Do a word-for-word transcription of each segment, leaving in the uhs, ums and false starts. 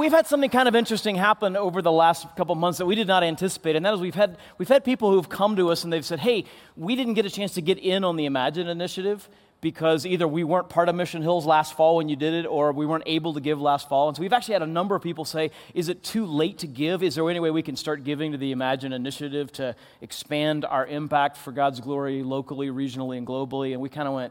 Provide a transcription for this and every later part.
we've had something kind of interesting happen over the last couple months that we did not anticipate, and that is we've had we've had people who've come to us and they've said, hey, we didn't get a chance to get in on the Imagine initiative because either we weren't part of Mission Hills last fall when you did it, or we weren't able to give last fall. And so we've actually had a number of people say, is it too late to give? Is there any way we can start giving to the Imagine initiative to expand our impact for God's glory locally, regionally, and globally? And we kind of went,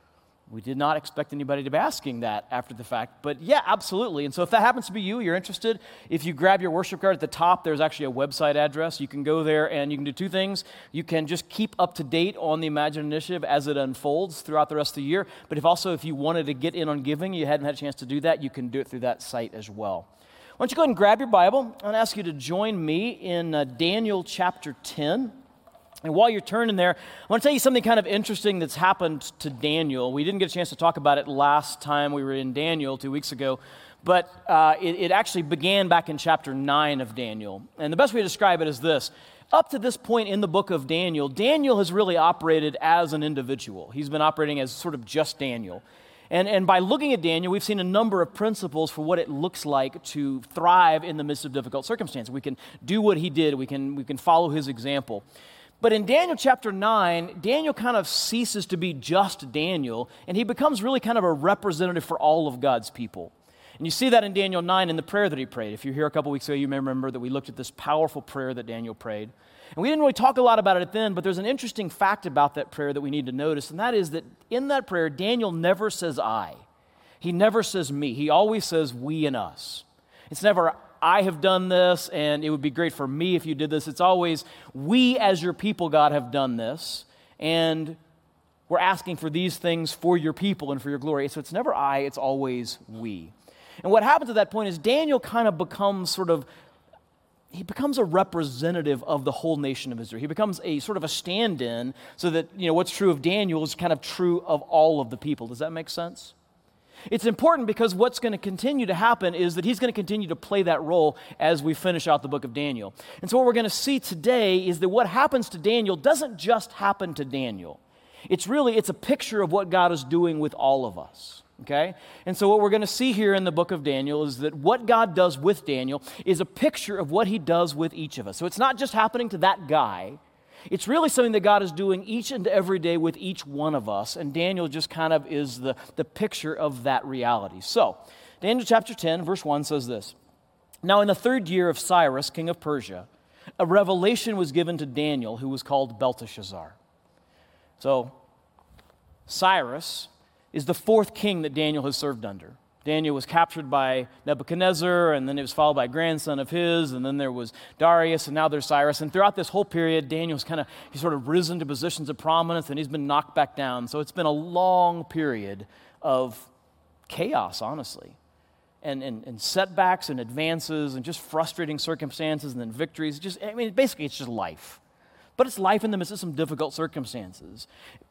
we did not expect anybody to be asking that after the fact, but yeah, absolutely. And so if that happens to be you, you're interested, if you grab your worship card at the top, there's actually a website address. You can go there and you can do two things. You can just keep up to date on the Imagine Initiative as it unfolds throughout the rest of the year, but if also if you wanted to get in on giving, you hadn't had a chance to do that, you can do it through that site as well. Why don't you go ahead and grab your Bible? I'm going to ask you to join me in uh, Daniel chapter ten. And while you're turning there, I want to tell you something kind of interesting that's happened to Daniel. We didn't get a chance to talk about it last time we were in Daniel two weeks ago, but uh, it, it actually began back in chapter nine of Daniel. And the best way to describe it is this. Up to this point in the book of Daniel, Daniel has really operated as an individual. He's been operating as sort of just Daniel. And, and by looking at Daniel, we've seen a number of principles for what it looks like to thrive in the midst of difficult circumstances. We can do what he did. We can, we can follow his example. But in Daniel chapter nine, Daniel kind of ceases to be just Daniel, and he becomes really kind of a representative for all of God's people. And you see that in Daniel nine in the prayer that he prayed. If you're here a couple weeks ago, you may remember that we looked at this powerful prayer that Daniel prayed. And we didn't really talk a lot about it then, but there's an interesting fact about that prayer that we need to notice, and that is that in that prayer, Daniel never says I. He never says me. He always says we and us. It's never I have done this, and it would be great for me if you did this. It's always, we as your people, God, have done this, and we're asking for these things for your people and for your glory. So it's never I, it's always we. And what happens at that point is Daniel kind of becomes sort of, he becomes a representative of the whole nation of Israel. He becomes a sort of a stand-in so that, you know, what's true of Daniel is kind of true of all of the people. Does that make sense? It's important because what's going to continue to happen is that he's going to continue to play that role as we finish out the book of Daniel. And so what we're going to see today is that what happens to Daniel doesn't just happen to Daniel. It's really, it's a picture of what God is doing with all of us, okay? And so what we're going to see here in the book of Daniel is that what God does with Daniel is a picture of what he does with each of us. So it's not just happening to that guy. It's really something that God is doing each and every day with each one of us, and Daniel just kind of is the, the picture of that reality. So, Daniel chapter ten, verse one says this, Now in the third year of Cyrus, king of Persia, a revelation was given to Daniel, who was called Belteshazzar. So, Cyrus is the fourth king that Daniel has served under. Daniel was captured by Nebuchadnezzar, and then it was followed by a grandson of his, and then there was Darius, and now there's Cyrus. And throughout this whole period, Daniel's kind of, he's sort of risen to positions of prominence, and he's been knocked back down. So it's been a long period of chaos, honestly, and, and, and setbacks and advances and just frustrating circumstances and then victories. Just, I mean, basically it's just life. But it's life in the midst of some difficult circumstances.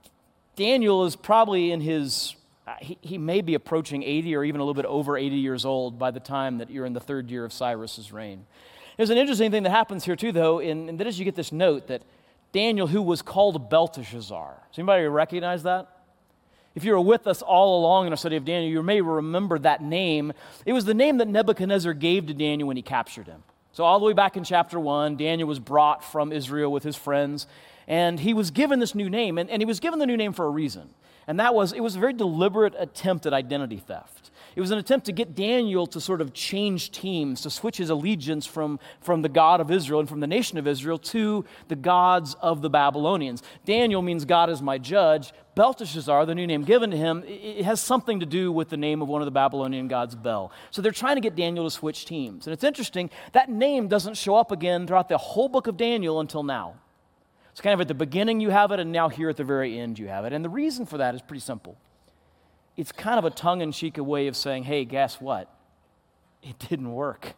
Daniel is probably in his... He, he may be approaching eighty or even a little bit over eighty years old by the time that you're in the third year of Cyrus's reign. There's an interesting thing that happens here too, though, and, and that is you get this note that Daniel, who was called Belteshazzar. Does anybody recognize that? If you were with us all along in our study of Daniel, you may remember that name. It was the name that Nebuchadnezzar gave to Daniel when he captured him. So all the way back in chapter one, Daniel was brought from Israel with his friends, and he was given this new name, and, and he was given the new name for a reason. And that was, it was a very deliberate attempt at identity theft. It was an attempt to get Daniel to sort of change teams, to switch his allegiance from, from the God of Israel and from the nation of Israel to the gods of the Babylonians. Daniel means God is my judge. Belteshazzar, the new name given to him, it has something to do with the name of one of the Babylonian gods, Bel. So they're trying to get Daniel to switch teams. And it's interesting, that name doesn't show up again throughout the whole book of Daniel until now. It's kind of at the beginning you have it, and now here at the very end you have it. And the reason for that is pretty simple. It's kind of a tongue-in-cheek way of saying, hey, guess what? It didn't work.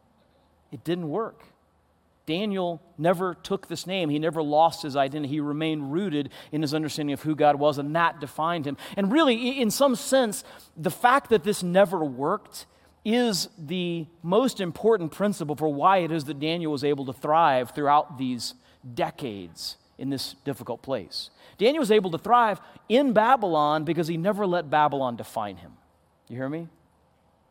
It didn't work. Daniel never took this name. He never lost his identity. He remained rooted in his understanding of who God was, and that defined him. And really, in some sense, the fact that this never worked is the most important principle for why it is that Daniel was able to thrive throughout these decades in this difficult place. Daniel was able to thrive in Babylon because he never let Babylon define him. You hear me?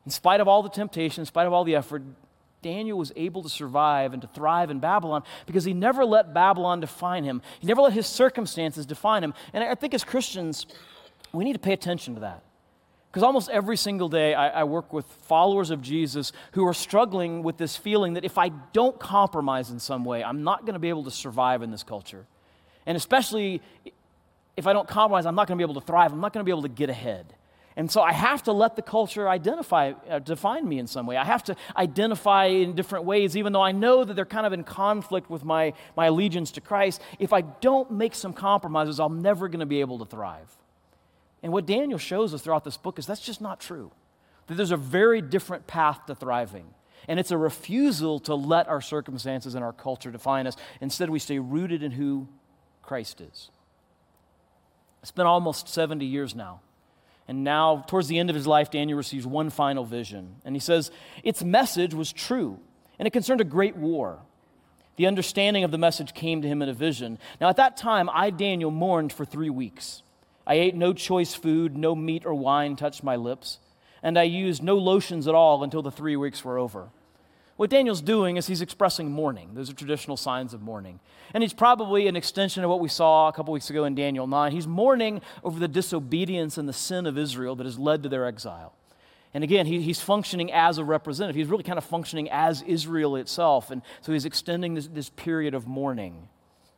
In spite of all the temptation, in spite of all the effort, Daniel was able to survive and to thrive in Babylon because he never let Babylon define him. He never let his circumstances define him. And I think as Christians, we need to pay attention to that. Because almost every single day I, I work with followers of Jesus who are struggling with this feeling that if I don't compromise in some way, I'm not going to be able to survive in this culture. And especially if I don't compromise, I'm not going to be able to thrive. I'm not going to be able to get ahead. And so I have to let the culture identify, uh, define me in some way. I have to identify in different ways, even though I know that they're kind of in conflict with my, my allegiance to Christ. If I don't make some compromises, I'm never going to be able to thrive. And what Daniel shows us throughout this book is that's just not true. That there's a very different path to thriving. And it's a refusal to let our circumstances and our culture define us. Instead, we stay rooted in who Christ is. It's been almost seventy years now. And now, towards the end of his life, Daniel receives one final vision. And he says, its message was true, and it concerned a great war. The understanding of the message came to him in a vision. Now, at that time, I, Daniel, mourned for three weeks. I ate no choice food, no meat or wine touched my lips, and I used no lotions at all until the three weeks were over. What Daniel's doing is he's expressing mourning. Those are traditional signs of mourning. And he's probably an extension of what we saw a couple weeks ago in Daniel nine. He's mourning over the disobedience and the sin of Israel that has led to their exile. And again, he, he's functioning as a representative. He's really kind of functioning as Israel itself. And so he's extending this, this period of mourning.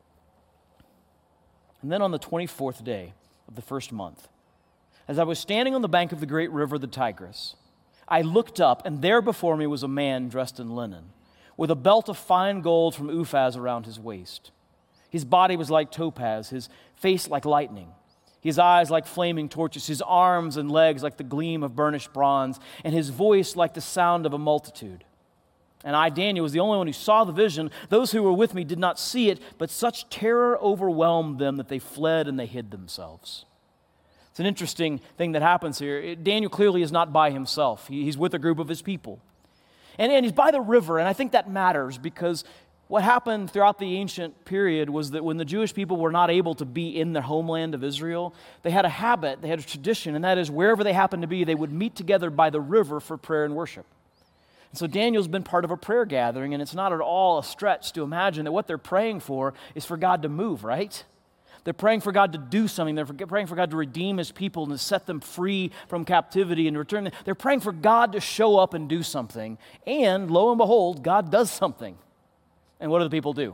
And then on the twenty-fourth day of the first month, as I was standing on the bank of the great river, the Tigris, I looked up, and there before me was a man dressed in linen, with a belt of fine gold from Uphaz around his waist. His body was like topaz, his face like lightning, his eyes like flaming torches, his arms and legs like the gleam of burnished bronze, and his voice like the sound of a multitude. And I, Daniel, was the only one who saw the vision. Those who were with me did not see it, but such terror overwhelmed them that they fled and they hid themselves. It's an interesting thing that happens here. Daniel clearly is not by himself. He, he's with a group of his people. And, and he's by the river, and I think that matters because what happened throughout the ancient period was that when the Jewish people were not able to be in the homeland of Israel, they had a habit, they had a tradition, and that is wherever they happened to be, they would meet together by the river for prayer and worship. And so Daniel's been part of a prayer gathering, and it's not at all a stretch to imagine that what they're praying for is for God to move, right? They're praying for God to do something. They're praying for God to redeem his people and to set them free from captivity and return. They're praying for God to show up and do something. And lo and behold, God does something. And what do the people do?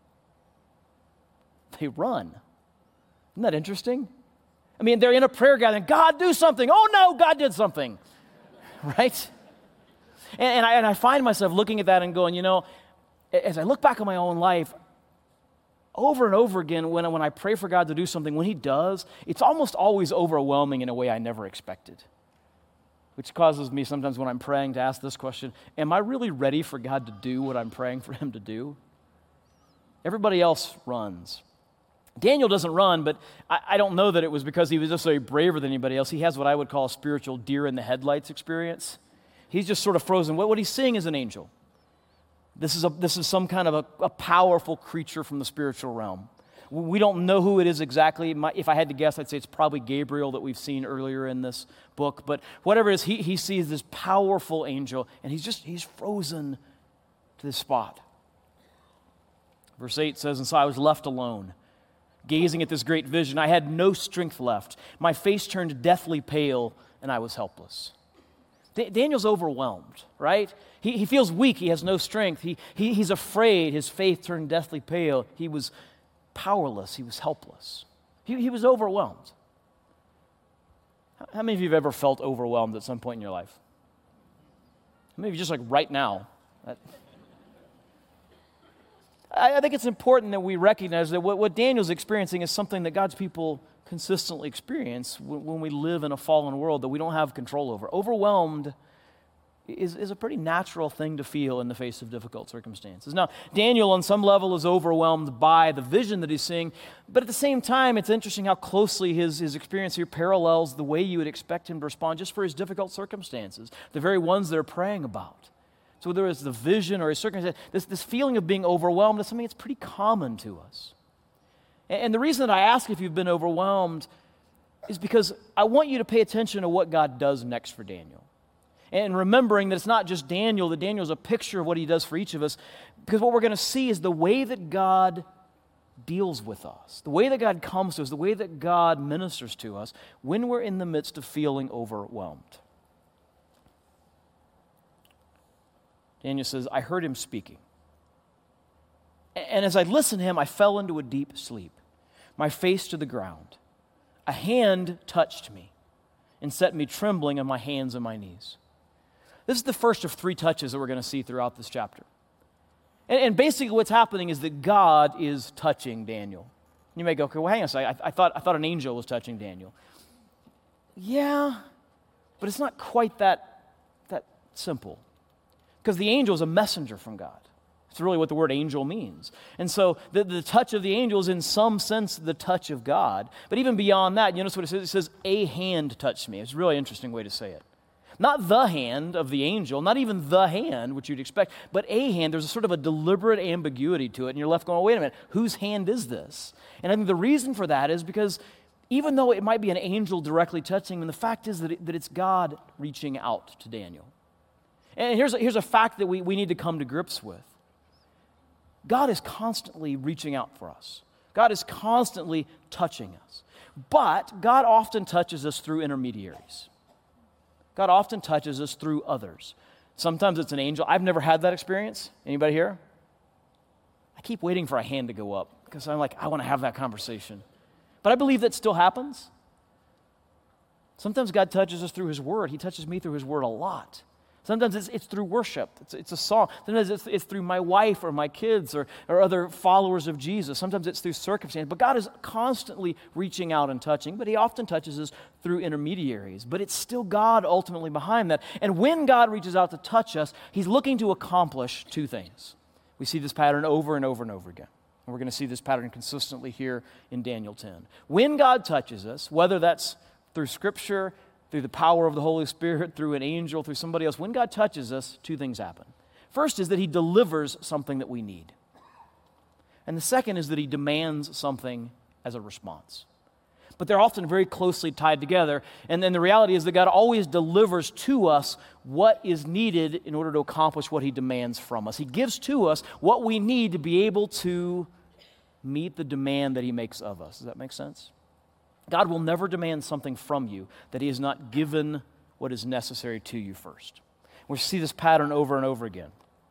They run. Isn't that interesting? I mean, they're in a prayer gathering. God, do something. Oh no, God did something. Right? And, and, I, and I find myself looking at that and going, you know, as I look back on my own life, over and over again, when, when I pray for God to do something, when he does, it's almost always overwhelming in a way I never expected. Which causes me sometimes when I'm praying to ask this question, am I really ready for God to do what I'm praying for him to do? Everybody else runs. Daniel doesn't run, but I, I don't know that it was because he was just so braver than anybody else. He has what I would call a spiritual deer in the headlights experience. He's just sort of frozen. What, what he's seeing is an angel. This is, a, this is some kind of a, a powerful creature from the spiritual realm. We don't know who it is exactly. My, if I had to guess, I'd say it's probably Gabriel that we've seen earlier in this book. But whatever it is, he, he sees this powerful angel, and he's just, he's frozen to this spot. Verse eight says, and so I was left alone, gazing at this great vision. I had no strength left. My face turned deathly pale, and I was helpless. Daniel's overwhelmed, right? He, he feels weak. He has no strength. He, he, he's afraid. His faith turned deathly pale. He was powerless. He was helpless. He, he was overwhelmed. How many of you have ever felt overwhelmed at some point in your life? How many of you just like right now? That, I, I think it's important that we recognize that what, what Daniel's experiencing is something that God's people consistently experience when we live in a fallen world that we don't have control over. Overwhelmed is, is a pretty natural thing to feel in the face of difficult circumstances. Now, Daniel on some level is overwhelmed by the vision that he's seeing, but at the same time, it's interesting how closely his, his experience here parallels the way you would expect him to respond just for his difficult circumstances, the very ones they're praying about. So whether it's the vision or his circumstance, this, this feeling of being overwhelmed is something that's pretty common to us. And the reason that I ask if you've been overwhelmed is because I want you to pay attention to what God does next for Daniel. And remembering that it's not just Daniel, that Daniel is a picture of what he does for each of us, because what we're going to see is the way that God deals with us, the way that God comes to us, the way that God ministers to us when we're in the midst of feeling overwhelmed. Daniel says, I heard him speaking. And as I listened to him, I fell into a deep sleep, my face to the ground. A hand touched me and set me trembling on my hands and my knees. This is the first of three touches that we're going to see throughout this chapter. And, and basically what's happening is that God is touching Daniel. You may go, okay, well, hang on a second. I, I, thought, I thought an angel was touching Daniel. Yeah, but it's not quite that, that simple. Because the angel is a messenger from God. It's really what the word angel means. And so the, the touch of the angel is in some sense the touch of God. But even beyond that, you notice what it says? It says, a hand touched me. It's a really interesting way to say it. Not the hand of the angel, not even the hand, which you'd expect, but a hand. There's a sort of a deliberate ambiguity to it, and you're left going, oh, wait a minute, whose hand is this? And I think the reason for that is because even though it might be an angel directly touching him, the fact is that, it, that it's God reaching out to Daniel. And here's a, here's a fact that we, we need to come to grips with. God is constantly reaching out for us. God is constantly touching us. But God often touches us through intermediaries. God often touches us through others. Sometimes it's an angel. I've never had that experience. Anybody here? I keep waiting for a hand to go up because I'm like, I want to have that conversation. But I believe that still happens. Sometimes God touches us through His Word. He touches me through His Word a lot. Sometimes it's, it's through worship. It's, it's a song. Sometimes it's, it's through my wife or my kids or, or other followers of Jesus. Sometimes it's through circumstance. But God is constantly reaching out and touching, but He often touches us through intermediaries. But it's still God ultimately behind that. And when God reaches out to touch us, He's looking to accomplish two things. We see this pattern over and over and over again. And we're going to see this pattern consistently here in Daniel ten. When God touches us, whether that's through Scripture, through the power of the Holy Spirit, through an angel, through somebody else, when God touches us, two things happen. First is that He delivers something that we need. And the second is that He demands something as a response. But they're often very closely tied together. And then the reality is that God always delivers to us what is needed in order to accomplish what He demands from us. He gives to us what we need to be able to meet the demand that He makes of us. Does that make sense? God will never demand something from you that He has not given what is necessary to you first. We see this pattern over and over again.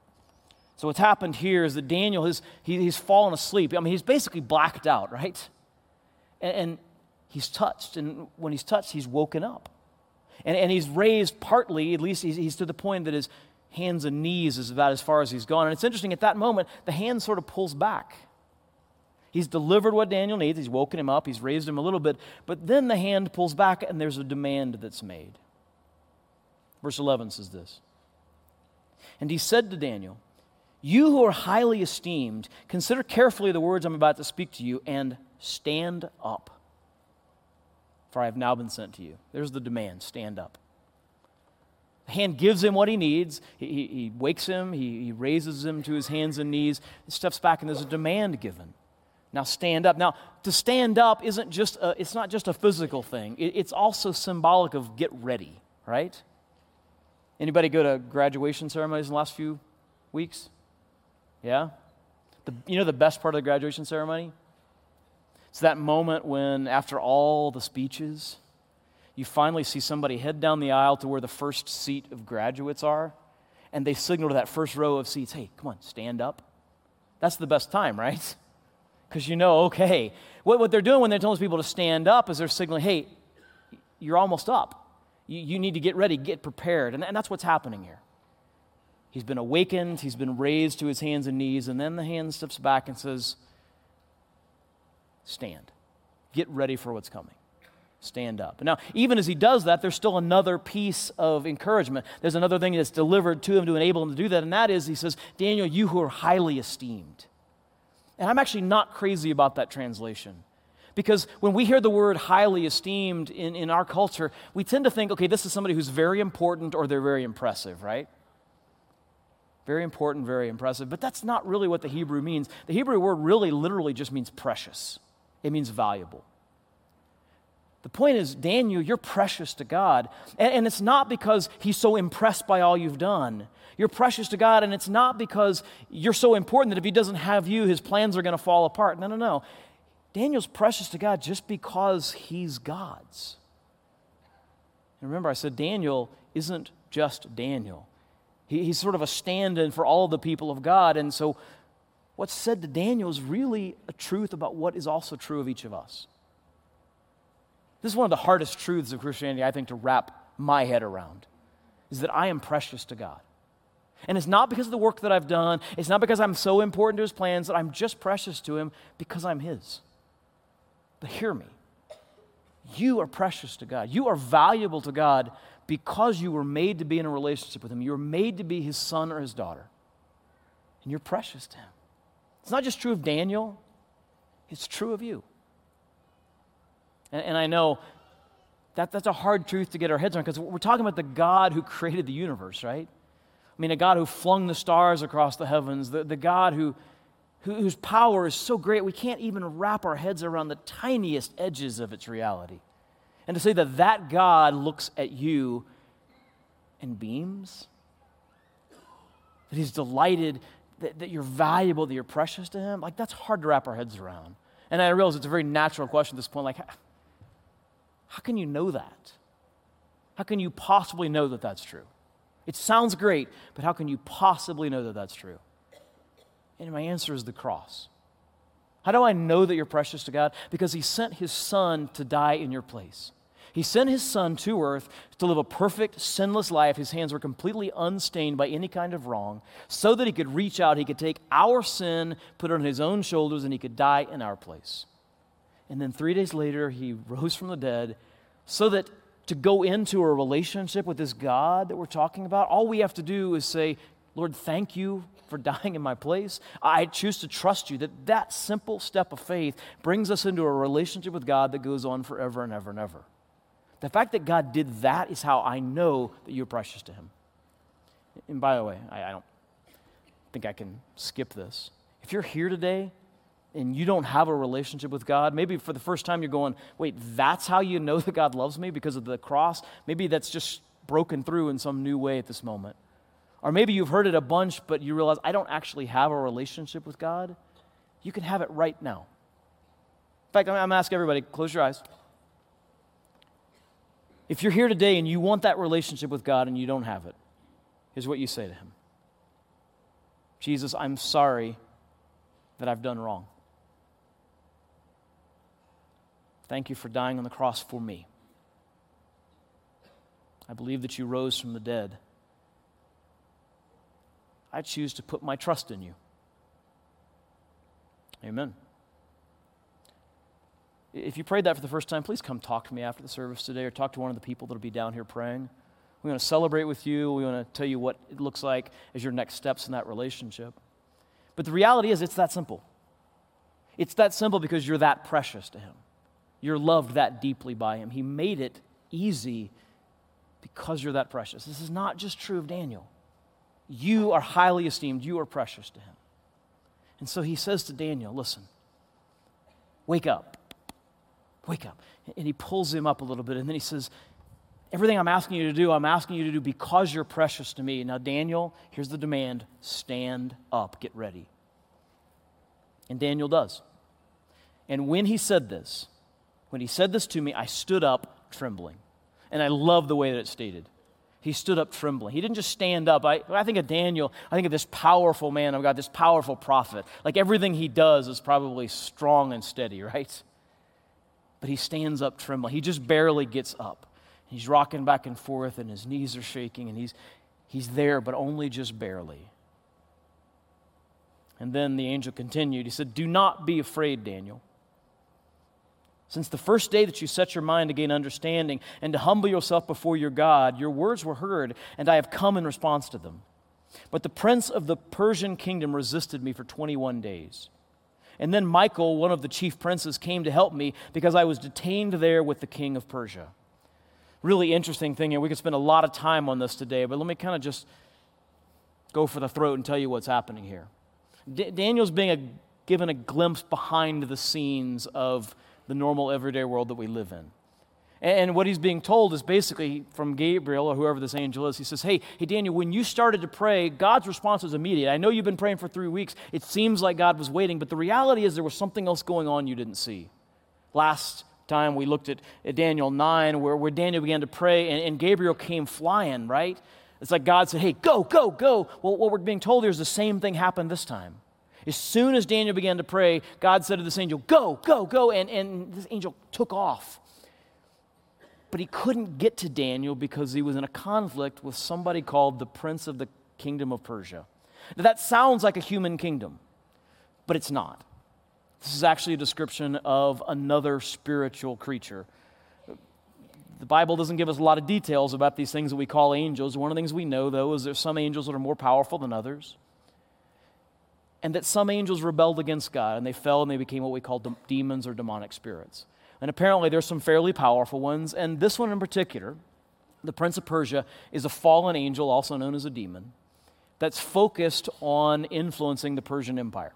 So what's happened here is that Daniel, has, he, he's fallen asleep. I mean, he's basically blacked out, right? And, and he's touched, and when he's touched, he's woken up. And, and he's raised partly, at least he's, he's to the point that his hands and knees is about as far as he's gone. And it's interesting, at that moment, the hand sort of pulls back. He's delivered what Daniel needs. He's woken him up. He's raised him a little bit. But then the hand pulls back and there's a demand that's made. Verse eleven says this. And he said to Daniel, you who are highly esteemed, consider carefully the words I'm about to speak to you and stand up. For I have now been sent to you. There's the demand. Stand up. The hand gives him what he needs. He, he, he wakes him. He, he raises him to his hands and knees. He steps back and there's a demand given. Now stand up. Now, to stand up isn't just a, it's not just a physical thing. It, it's also symbolic of get ready, right? Anybody go to graduation ceremonies in the last few weeks? Yeah? The, you know the best part of the graduation ceremony? It's that moment when, after all the speeches, you finally see somebody head down the aisle to where the first seat of graduates are, and they signal to that first row of seats, hey, come on, stand up. That's the best time, right? Because you know, okay, what, what they're doing when they're telling people to stand up is they're signaling, hey, you're almost up. You, you need to get ready, get prepared. And, and that's what's happening here. He's been awakened, he's been raised to his hands and knees, and then the hand steps back and says, stand. Get ready for what's coming. Stand up. Now, even as he does that, there's still another piece of encouragement. There's another thing that's delivered to him to enable him to do that, and that is, he says, Daniel, you who are highly esteemed. And I'm actually not crazy about that translation. Because when we hear the word highly esteemed in, in our culture, we tend to think, okay, this is somebody who's very important or they're very impressive, right? Very important, very impressive. But that's not really what the Hebrew means. The Hebrew word really literally just means precious. It means valuable. The point is, Daniel, you're precious to God. And, and it's not because he's so impressed by all you've done. You're precious to God, and it's not because you're so important that if he doesn't have you, his plans are going to fall apart. No, no, no. Daniel's precious to God just because he's God's. And remember, I said Daniel isn't just Daniel. He, he's sort of a stand-in for all the people of God. And so what's said to Daniel is really a truth about what is also true of each of us. This is one of the hardest truths of Christianity, I think, to wrap my head around, is that I am precious to God. And it's not because of the work that I've done. It's not because I'm so important to his plans that I'm just precious to him, because I'm his. But hear me. You are precious to God. You are valuable to God because you were made to be in a relationship with him. You were made to be his son or his daughter. And you're precious to him. It's not just true of Daniel. It's true of you. And, and I know that that's a hard truth to get our heads around, because we're talking about the God who created the universe, right? I mean, a God who flung the stars across the heavens, the, the God who, who whose power is so great we can't even wrap our heads around the tiniest edges of its reality. And to say that that God looks at you and beams, that he's delighted that, that you're valuable, that you're precious to him, like that's hard to wrap our heads around. And I realize it's a very natural question at this point, like, how can you know that? How can you possibly know that that's true? It sounds great, but how can you possibly know that that's true? And my answer is the cross. How do I know that you're precious to God? Because he sent his son to die in your place. He sent his son to earth to live a perfect, sinless life. His hands were completely unstained by any kind of wrong, so that he could reach out, he could take our sin, put it on his own shoulders, and he could die in our place. And then three days later, he rose from the dead, so that to go into a relationship with this God that we're talking about, all we have to do is say, Lord, thank you for dying in my place. I choose to trust you. That that simple step of faith brings us into a relationship with God that goes on forever and ever and ever. The fact that God did that is how I know that you're precious to him. And by the way, I, I don't think I can skip this. If you're here today and you don't have a relationship with God, maybe for the first time you're going, wait, that's how you know that God loves me, because of the cross? Maybe that's just broken through in some new way at this moment. Or maybe you've heard it a bunch, but you realize, I don't actually have a relationship with God. You can have it right now. In fact, I'm going to ask everybody, close your eyes. If you're here today and you want that relationship with God and you don't have it, here's what you say to him. Jesus, I'm sorry that I've done wrong. Thank you for dying on the cross for me. I believe that you rose from the dead. I choose to put my trust in you. Amen. If you prayed that for the first time, please come talk to me after the service today, or talk to one of the people that will be down here praying. We want to celebrate with you. We want to tell you what it looks like as your next steps in that relationship. But the reality is, it's that simple. It's that simple because you're that precious to him. You're loved that deeply by him. He made it easy because you're that precious. This is not just true of Daniel. You are highly esteemed. You are precious to him. And so he says to Daniel, listen, wake up. Wake up. And he pulls him up a little bit, and then he says, everything I'm asking you to do, I'm asking you to do because you're precious to me. Now, Daniel, here's the demand. Stand up. Get ready. And Daniel does. And when he said this, when he said this to me, I stood up trembling. And I love the way that it's stated. He stood up trembling. He didn't just stand up. I, I think of Daniel, I think of this powerful man of God, this powerful prophet. Like everything he does is probably strong and steady, right? But he stands up trembling. He just barely gets up. He's rocking back and forth, and his knees are shaking, and he's, he's there, but only just barely. And then the angel continued. He said, do not be afraid, Daniel. Since the first day that you set your mind to gain understanding and to humble yourself before your God, your words were heard, and I have come in response to them. But the prince of the Persian kingdom resisted me for twenty-one days. And then Michael, one of the chief princes, came to help me because I was detained there with the king of Persia. Really interesting thing here. We could spend a lot of time on this today, but let me kind of just go for the throat and tell you what's happening here. D- Daniel's being a, given a glimpse behind the scenes of the normal everyday world that we live in. And what he's being told is basically from Gabriel or whoever this angel is. He says, hey, hey, Daniel, when you started to pray, God's response was immediate. I know you've been praying for three weeks. It seems like God was waiting, but the reality is there was something else going on you didn't see. Last time we looked at, at Daniel nine, where, where Daniel began to pray, and, and Gabriel came flying, right? It's like God said, hey, go, go, go. Well, what we're being told here is the same thing happened this time. As soon as Daniel began to pray, God said to this angel, go, go, go, and, and this angel took off. But he couldn't get to Daniel because he was in a conflict with somebody called the Prince of the Kingdom of Persia. Now, that sounds like a human kingdom, but it's not. This is actually a description of another spiritual creature. The Bible doesn't give us a lot of details about these things that we call angels. One of the things we know, though, is there's some angels that are more powerful than others, and that some angels rebelled against God, and they fell and they became what we call de- demons or demonic spirits. And apparently there's some fairly powerful ones, and this one in particular, the Prince of Persia, is a fallen angel, also known as a demon, that's focused on influencing the Persian Empire.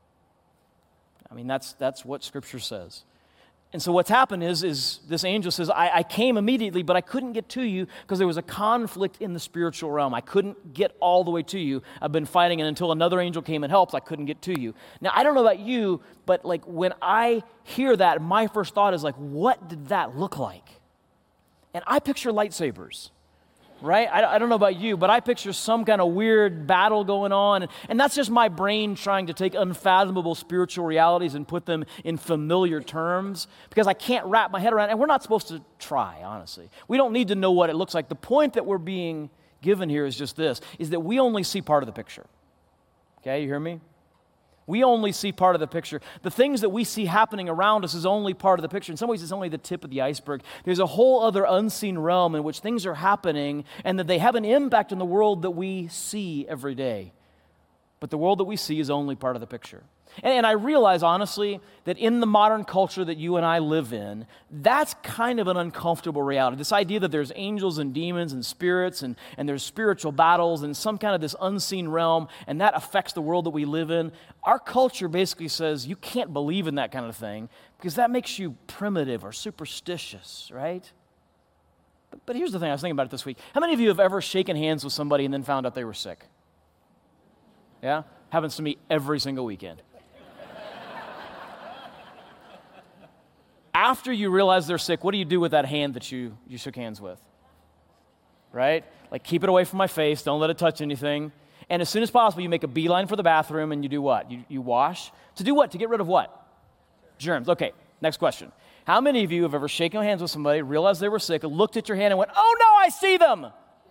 I mean, that's that's what Scripture says. And so what's happened is, is this angel says, I, I came immediately, but I couldn't get to you because there was a conflict in the spiritual realm. I couldn't get all the way to you. I've been fighting, and until another angel came and helped, I couldn't get to you. Now, I don't know about you, but like when I hear that, my first thought is like, what did that look like? And I picture lightsabers. Right? I, I don't know about you, but I picture some kind of weird battle going on. And, and that's just my brain trying to take unfathomable spiritual realities and put them in familiar terms because I can't wrap my head around it. And we're not supposed to try, honestly. We don't need to know what it looks like. The point that we're being given here is just this, is that we only see part of the picture. Okay, you hear me? We only see part of the picture. The things that we see happening around us is only part of the picture. In some ways, it's only the tip of the iceberg. There's a whole other unseen realm in which things are happening and that they have an impact on the world that we see every day. But the world that we see is only part of the picture. And, and I realize, honestly, that in the modern culture that you and I live in, that's kind of an uncomfortable reality. This idea that there's angels and demons and spirits and, and there's spiritual battles and some kind of this unseen realm, and that affects the world that we live in. Our culture basically says you can't believe in that kind of thing because that makes you primitive or superstitious, right? But, but here's the thing, I was thinking about it this week. How many of you have ever shaken hands with somebody and then found out they were sick? Yeah? Happens to me every single weekend. After you realize they're sick, what do you do with that hand that you, you shook hands with? Right? Like, keep it away from my face. Don't let it touch anything. And as soon as possible, you make a beeline for the bathroom and you do what? You, you wash. To do what? To get rid of what? Germs. Okay, next question. How many of you have ever shaken hands with somebody, realized they were sick, looked at your hand and went, oh no, I see them?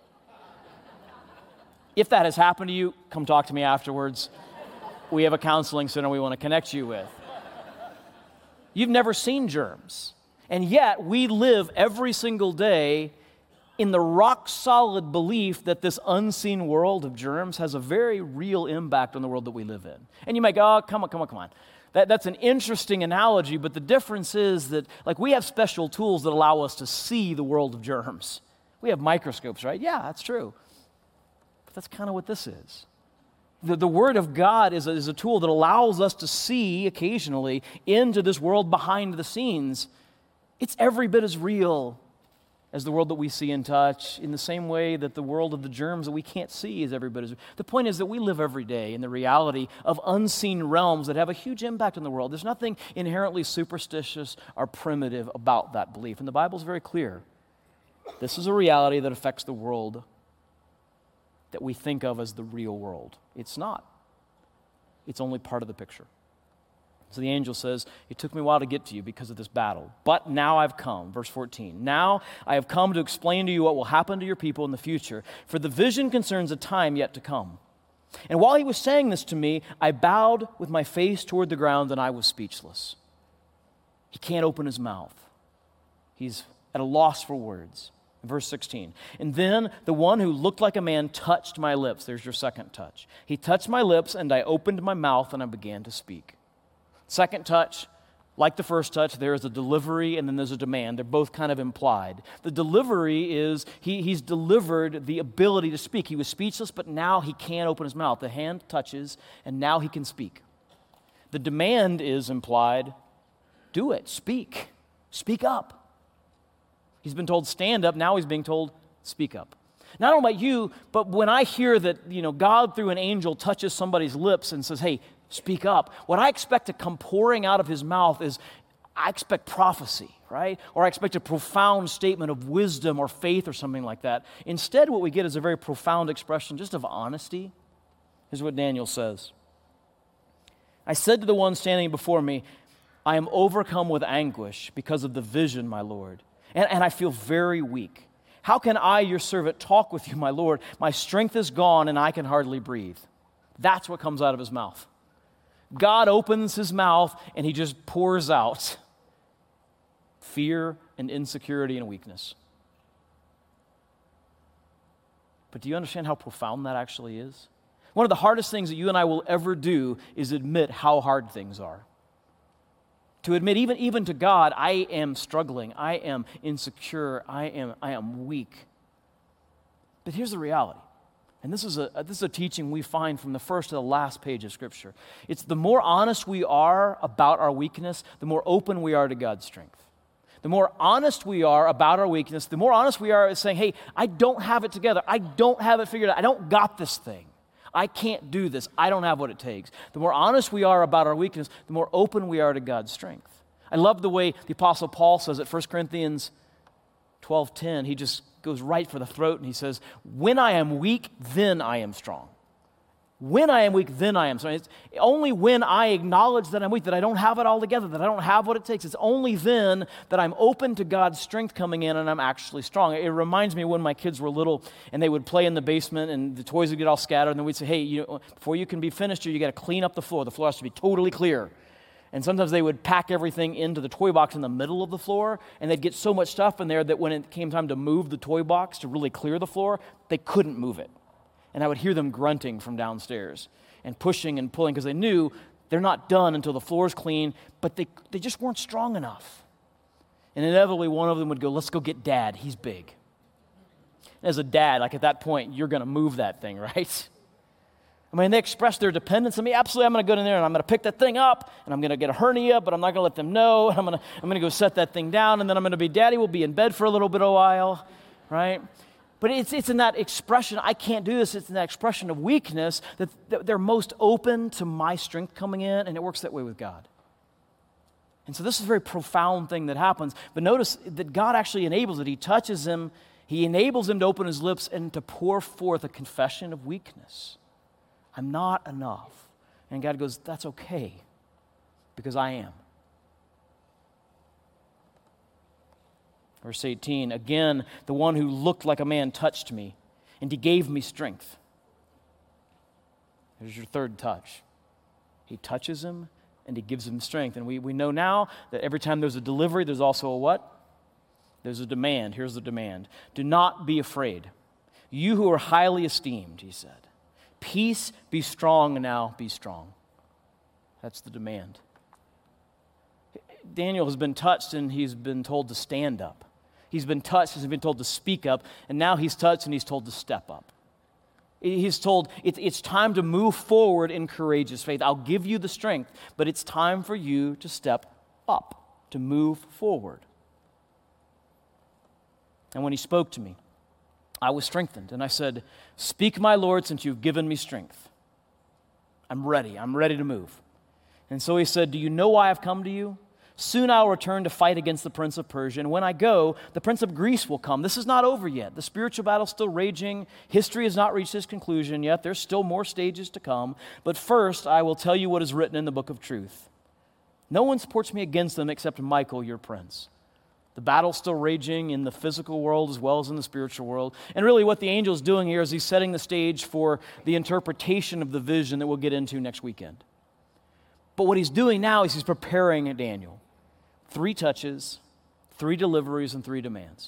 If that has happened to you, come talk to me afterwards. We have a counseling center we want to connect you with. You've never seen germs. And yet, we live every single day in the rock-solid belief that this unseen world of germs has a very real impact on the world that we live in. And you might go, oh, come on, come on, come on. That, that's an interesting analogy, but the difference is that, like, we have special tools that allow us to see the world of germs. We have microscopes, right? Yeah, that's true. But that's kind of what this is. The, the Word of God is a, is a tool that allows us to see occasionally into this world behind the scenes. It's every bit as real as the world that we see and touch, in the same way that the world of the germs that we can't see is every bit as real. The point is that we live every day in the reality of unseen realms that have a huge impact on the world. There's nothing inherently superstitious or primitive about that belief, and the Bible's very clear. This is a reality that affects the world that we think of as the real world. It's not. It's only part of the picture. So the angel says, it took me a while to get to you because of this battle, but now I've come. Verse fourteen, now I have come to explain to you what will happen to your people in the future, for the vision concerns a time yet to come. And while he was saying this to me, I bowed with my face toward the ground and I was speechless. He can't open his mouth. He's at a loss for words. Verse sixteen, and then the one who looked like a man touched my lips. There's your second touch. He touched my lips, and I opened my mouth, and I began to speak. Second touch, like the first touch, there is a delivery, and then there's a demand. They're both kind of implied. The delivery is he, he's delivered the ability to speak. He was speechless, but now he can open his mouth. The hand touches, and now he can speak. The demand is implied. Do it. Speak. Speak up. He's been told, stand up. Now he's being told, speak up. Not only about you, but when I hear that, you know, God through an angel touches somebody's lips and says, hey, speak up, what I expect to come pouring out of his mouth is, I expect prophecy, right? Or I expect a profound statement of wisdom or faith or something like that. Instead, what we get is a very profound expression just of honesty. Here's what Daniel says. I said to the one standing before me, I am overcome with anguish because of the vision, my Lord, and, and I feel very weak. How can I, your servant, talk with you, my Lord? My strength is gone and I can hardly breathe. That's what comes out of his mouth. God opens his mouth and he just pours out fear and insecurity and weakness. But do you understand how profound that actually is? One of the hardest things that you and I will ever do is admit how hard things are. To admit, even, even to God, I am struggling, I am insecure, I am, I am weak. But here's the reality, and this is, a, this is a teaching we find from the first to the last page of Scripture. It's the more honest we are about our weakness, the more open we are to God's strength. The more honest we are about our weakness, the more honest we are at saying, hey, I don't have it together, I don't have it figured out, I don't got this thing. I can't do this. I don't have what it takes. The more honest we are about our weakness, the more open we are to God's strength. I love the way the Apostle Paul says it, First Corinthians twelve ten. He just goes right for the throat and he says, when I am weak, then I am strong. When I am weak, then I am strong. It's only when I acknowledge that I'm weak, that I don't have it all together, that I don't have what it takes. It's only then that I'm open to God's strength coming in and I'm actually strong. It reminds me when my kids were little and they would play in the basement and the toys would get all scattered and then we'd say, hey, you know, before you can be finished here, you got to clean up the floor. The floor has to be totally clear. And sometimes they would pack everything into the toy box in the middle of the floor, and they'd get so much stuff in there that when it came time to move the toy box to really clear the floor, they couldn't move it. And I would hear them grunting from downstairs and pushing and pulling because they knew they're not done until the floor's clean, but they, they just weren't strong enough. And inevitably, one of them would go, let's go get Dad. He's big. As a dad, like at that point, you're going to move that thing, right? I mean, they express their dependence on me. Absolutely, I'm going to go in there and I'm going to pick that thing up and I'm going to get a hernia, but I'm not going to let them know. I'm going to I'm going to go set that thing down and then I'm going to be, Daddy will be in bed for a little bit of a while, right? But it's it's in that expression, I can't do this, it's in that expression of weakness that, that they're most open to my strength coming in, and it works that way with God. And so this is a very profound thing that happens. But notice that God actually enables it. He touches him, he enables him to open his lips and to pour forth a confession of weakness. I'm not enough. And God goes, that's okay, because I am. Verse eighteen, again, the one who looked like a man touched me, and he gave me strength. Here's your third touch. He touches him, and he gives him strength. And we, we know now that every time there's a delivery, there's also a what? There's a demand. Here's the demand. Do not be afraid. You who are highly esteemed, he said. Peace, be strong now, be strong. That's the demand. Daniel has been touched and he's been told to stand up. He's been touched and he's been told to speak up, and now he's touched and he's told to step up. He's told it, it's time to move forward in courageous faith. I'll give you the strength, but it's time for you to step up, to move forward. And when he spoke to me, I was strengthened, and I said, speak, my Lord, since you've given me strength. I'm ready. I'm ready to move. And so he said, do you know why I've come to you? Soon I will return to fight against the prince of Persia, and when I go, the prince of Greece will come. This is not over yet. The spiritual battle is still raging. History has not reached its conclusion yet. There's still more stages to come. But first, I will tell you what is written in the book of truth. No one supports me against them except Michael, your prince. The battle's still raging in the physical world as well as in the spiritual world. And really what the angel is doing here is he's setting the stage for the interpretation of the vision that we'll get into next weekend. But what he's doing now is he's preparing Daniel. Three touches, three deliveries, and three demands.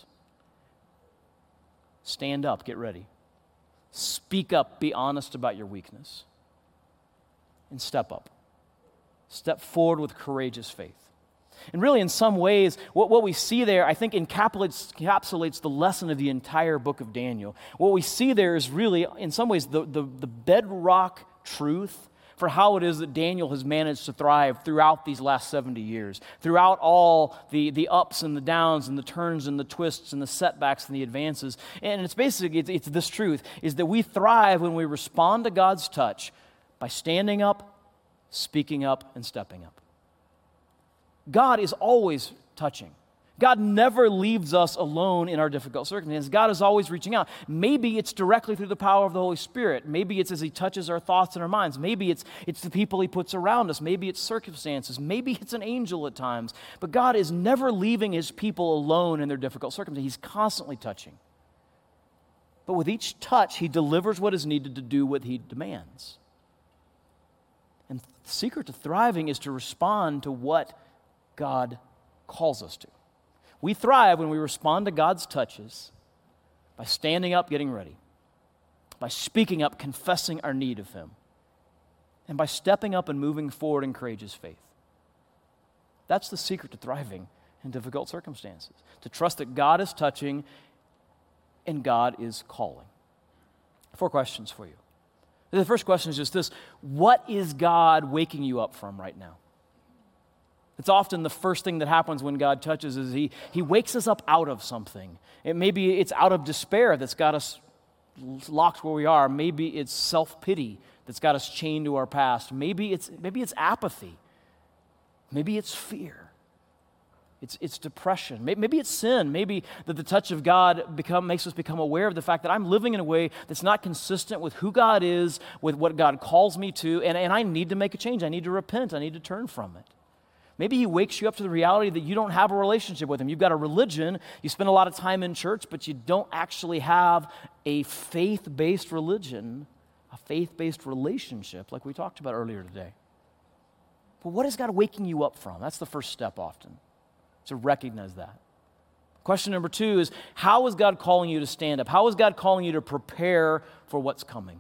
Stand up, get ready. Speak up, be honest about your weakness. And step up. Step forward with courageous faith. And really, in some ways, what, what we see there, I think, encapsulates, encapsulates the lesson of the entire book of Daniel. What we see there is really, in some ways, the, the, the bedrock truth for how it is that Daniel has managed to thrive throughout these last seventy years, throughout all the, the ups and the downs and the turns and the twists and the setbacks and the advances. And it's basically, it's, it's this truth, is that we thrive when we respond to God's touch by standing up, speaking up, and stepping up. God is always touching. God never leaves us alone in our difficult circumstances. God is always reaching out. Maybe it's directly through the power of the Holy Spirit. Maybe it's as he touches our thoughts and our minds. Maybe it's, it's the people he puts around us. Maybe it's circumstances. Maybe it's an angel at times. But God is never leaving his people alone in their difficult circumstances. He's constantly touching. But with each touch, he delivers what is needed to do what he demands. And the secret to thriving is to respond to what God calls us to. We thrive when we respond to God's touches by standing up, getting ready, by speaking up, confessing our need of him, and by stepping up and moving forward in courageous faith. That's the secret to thriving in difficult circumstances, to trust that God is touching and God is calling. Four questions for you. The first question is just this: what is God waking you up from right now? It's often the first thing that happens when God touches is he, he wakes us up out of something. It maybe it's out of despair that's got us locked where we are. Maybe it's self-pity that's got us chained to our past. Maybe it's, maybe it's apathy. Maybe it's fear. It's, it's depression. Maybe, maybe it's sin. Maybe that the touch of God become, makes us become aware of the fact that I'm living in a way that's not consistent with who God is, with what God calls me to, and, and I need to make a change. I need to repent. I need to turn from it. Maybe he wakes you up to the reality that you don't have a relationship with him. You've got a religion, you spend a lot of time in church, but you don't actually have a faith-based religion, a faith-based relationship like we talked about earlier today. But what is God waking you up from? That's the first step often, to recognize that. Question number two is, how is God calling you to stand up? How is God calling you to prepare for what's coming?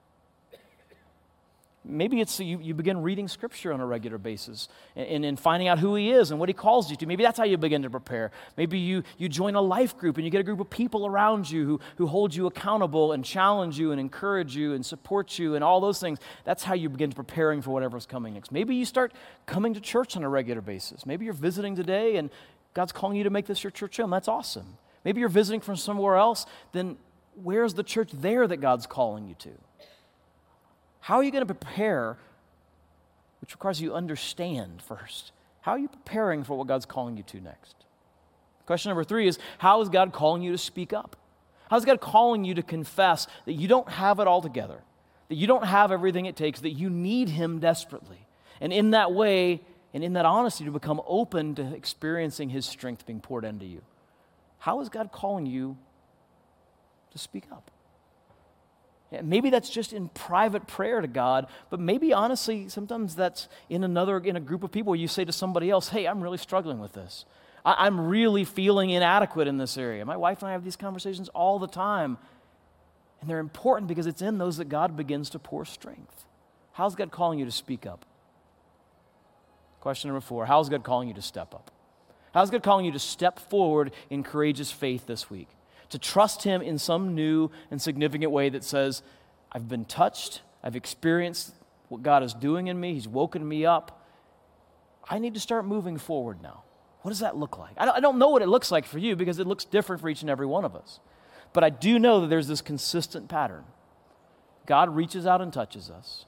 Maybe it's you, you begin reading Scripture on a regular basis and, and finding out who he is and what he calls you to. Maybe that's how you begin to prepare. Maybe you, you join a life group and you get a group of people around you who, who hold you accountable and challenge you and encourage you and support you and all those things. That's how you begin preparing for whatever's coming next. Maybe you start coming to church on a regular basis. Maybe you're visiting today and God's calling you to make this your church home. That's awesome. Maybe you're visiting from somewhere else. Then where's the church there that God's calling you to? How are you going to prepare, which requires you to understand first? How are you preparing for what God's calling you to next? Question number three is, how is God calling you to speak up? How is God calling you to confess that you don't have it all together, that you don't have everything it takes, that you need him desperately? And in that way, and in that honesty, to become open to experiencing his strength being poured into you. How is God calling you to speak up? Yeah, maybe that's just in private prayer to God, but maybe honestly, sometimes that's in another, in a group of people where you say to somebody else, hey, I'm really struggling with this. I, I'm really feeling inadequate in this area. My wife and I have these conversations all the time, and they're important because it's in those that God begins to pour strength. How's God calling you to speak up? Question number four, how's God calling you to step up? How's God calling you to step forward in courageous faith this week? To trust him in some new and significant way that says, I've been touched, I've experienced what God is doing in me, he's woken me up. I need to start moving forward now. What does that look like? I don't, I don't know what it looks like for you because it looks different for each and every one of us. But I do know that there's this consistent pattern. God reaches out and touches us.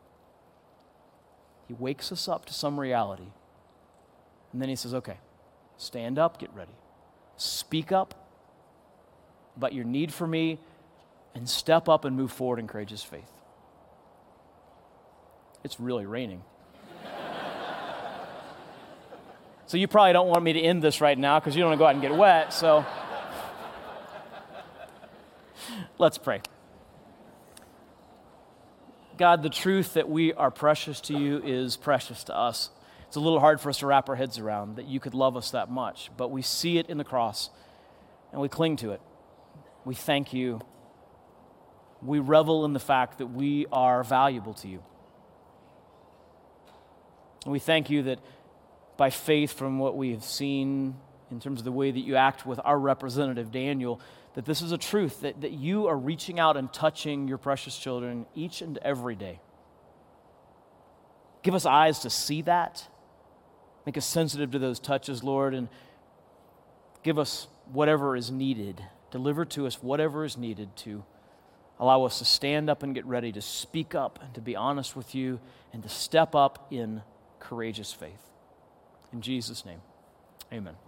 He wakes us up to some reality. And then he says, okay, stand up, get ready. Speak up about your need for me, and step up and move forward in courageous faith. It's really raining. So you probably don't want me to end this right now because you don't want to go out and get wet, so let's pray. God, the truth that we are precious to you is precious to us. It's a little hard for us to wrap our heads around that you could love us that much, but we see it in the cross, and we cling to it. We thank you. We revel in the fact that we are valuable to you. And we thank you that by faith from what we have seen in terms of the way that you act with our representative, Daniel, that this is a truth, that, that you are reaching out and touching your precious children each and every day. Give us eyes to see that. Make us sensitive to those touches, Lord, and give us whatever is needed. Deliver to us whatever is needed to allow us to stand up and get ready to speak up and to be honest with you and to step up in courageous faith. In Jesus' name, amen.